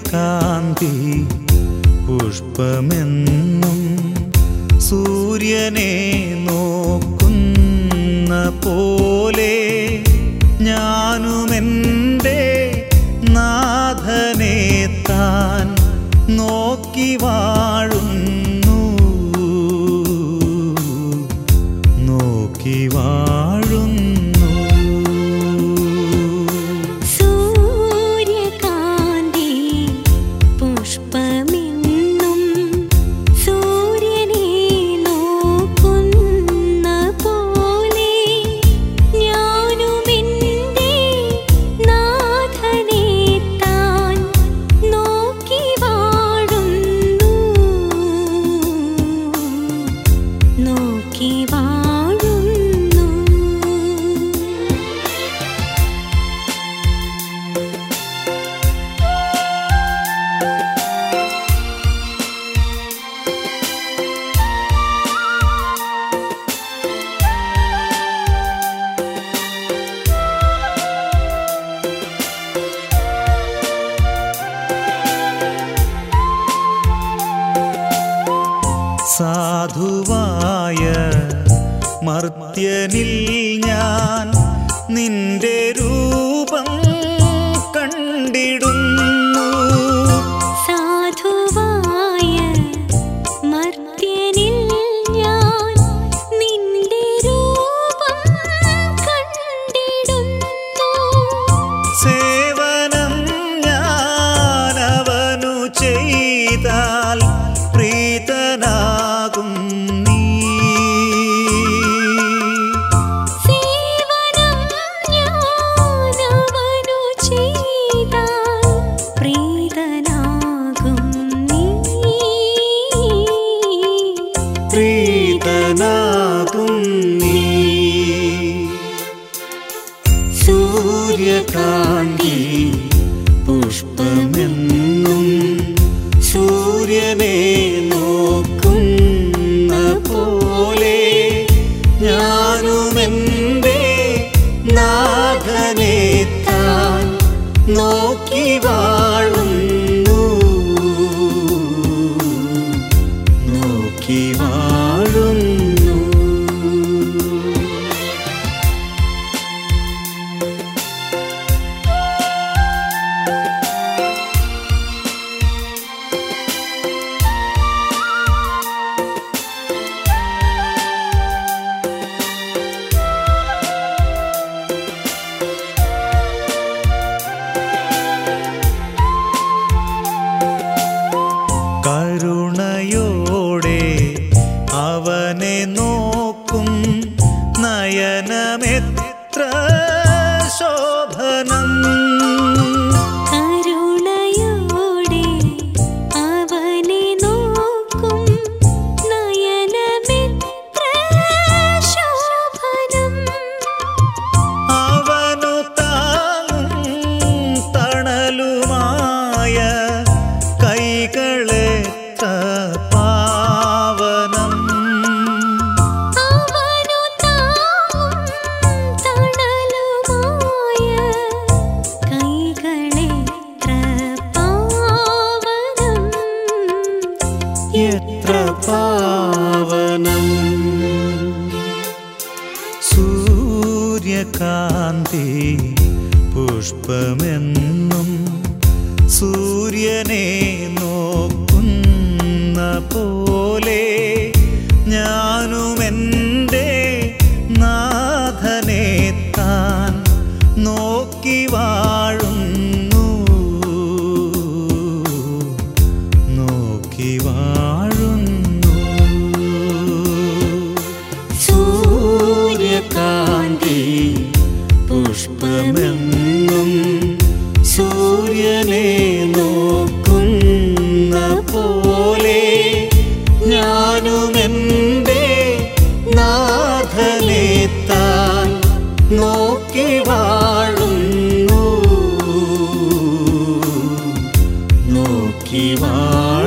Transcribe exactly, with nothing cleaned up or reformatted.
സൂര്യകാന്തി പുഷ്പമെന്നും സൂര്യനെ നോക്കുന്ന പോലെ ഞാനുമെൻ്റെ നാഥനെ താൻ നോക്കി വാഴുന്നു, നോക്കി വാഴുന്നു. സൂര്യകാന്തി പുഷ്പമെന്നും സൂര്യനെ നോക്കുന്ന പോലെ ഞാനുമെൻ്റെ നാഥനെ താൻ നോക്കി വാഴുന്നു, നോക്കി വാഴുന്നു. സാധുവായ മർത്യനിൽ ഞാൻ നിന്റെ രൂപം കണ്ടിടുന്നു. സാധുവായ മർത്യനിൽ ഞാൻ നിന്റെ രൂപം കണ്ടിടുന്നു. സേവനം ഞാനവനു ചെയ്താൽ പ്രീതനാകും നീ. സേവനം ഞാനവനു ചെയ്താൽ പ്രീതനാകും നീ, പ്രീതനാകും നീ. സൂര്യകാന്തി പുഷ്പമെന്നും സൂര്യനെ നോക്കുന്ന പോലെ ഞാനുമെൻ്റെ നാഥനെ താൻ നോക്കി വാഴുന്നു, നോക്കി വാഴുന്നു. കരുണയോടെ അവനെ നോക്കും നയനമെത്ര ശോഭനം. കരുണയോടെ അവനെ നോക്കും നയനമെത്ര ശോഭനം. അവനു താങ്ങും തണലുമായ കൈകളെത്ര പാവനം. അവനു താങ്ങും തണലുമായ കൈകളെത്ര പാവനം. എത്ര പാവനം. സൂര്യകാന്തി പുഷ്പമെന്നും സൂര്യനെ നോക്കുന്ന പോലെ ഞാനുമെൻ്റെ നാഥനെ താൻ നോക്കി വാഴുന്നു, നോക്കി വാഴുന്നു. സൂര്യകാന്തി പുഷ്പമെന്നും സൂര്യനെ നോക്കുന്ന പോലെ ഞാനുമെൻ്റെ നാഥനെ താൻ നോക്കി വാഴുന്നു, നോക്കി വാഴുന്നു.